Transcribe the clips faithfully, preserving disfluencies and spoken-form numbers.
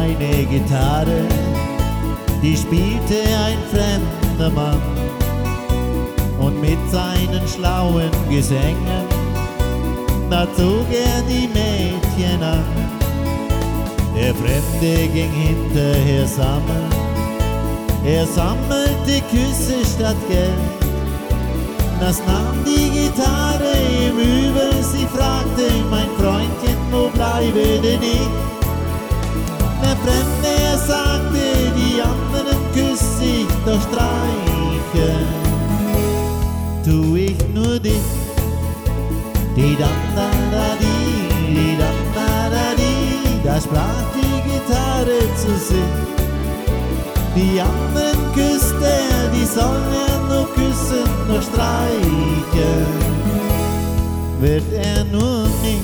eine Gitarre, die spielte ein fremder Mann. Und mit seinen schlauen Gesängen, da zog er die Mädchen an. Der Fremde ging hinterher sammeln, er sammelte Küsse statt Geld. Das nahm die Gitarre ihm übel, sie fragte, mein Freundchen, wo bleibe denn ich? Der Fremde, er sagte, die anderen küss ich, doch streiche tu ich nur dich. Die dam da da di, die dam da da di, da sprach die Gitarre zu sich. Die anderen küsst er, die soll er nur küssen, nur streichen wird er nur mich.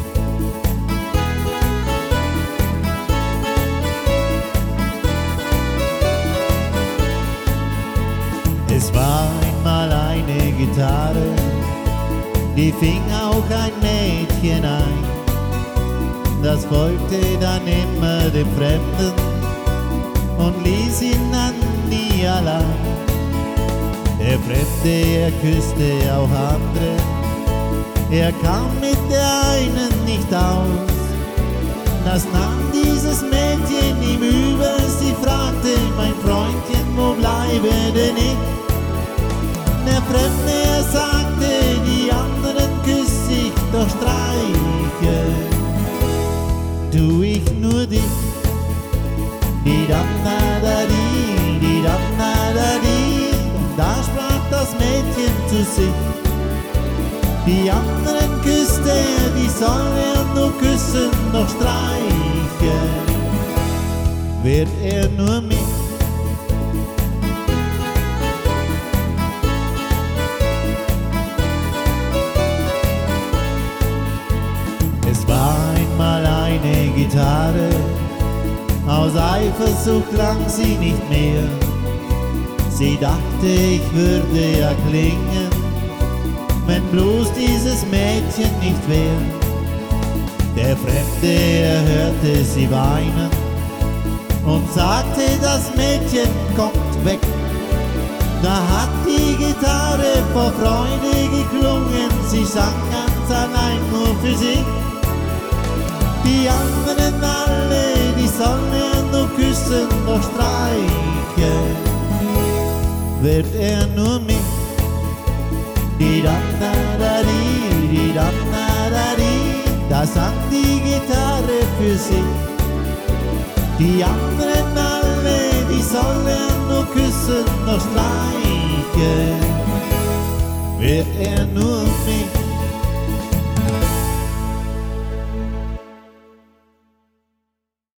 Es war einmal eine Gitarre, die fing auch ein Mädchen ein. Das folgte dann immer dem Fremden und ließ ihn dann nie allein. Der Fremde, er küsste auch andere, er kam mit der einen nicht aus. Das nahm dieses Mädchen ihm übel, sie fragte, mein Freundchen, wo bleibe denn ich? Der Fremde, er sagte, die anderen küss ich, doch streiche tu ich nur dich. Die dam da da di, die dam da da di, und da sprach das Mädchen zu sich. Die anderen küsst er, die soll er nur küssen, doch streichen wird er nur mich. Es war einmal eine Gitarre, aus Eifersucht klang sie nicht mehr. Sie dachte, ich würde ja klingen, wenn bloß dieses Mädchen nicht wär. Der Fremde, er hörte sie weinen und sagte, das Mädchen kommt weg. Da hat die Gitarre vor Freude geklungen, sie sang ganz allein nur für sich. Die anderen alle, die sollen er nur küssen, doch streichen wird er nur mich. Die dam da da di, die dam da da di, da sang die Gitarre für sich. Die anderen alle, die sollen er nur küssen, doch streichen wird er nur mich.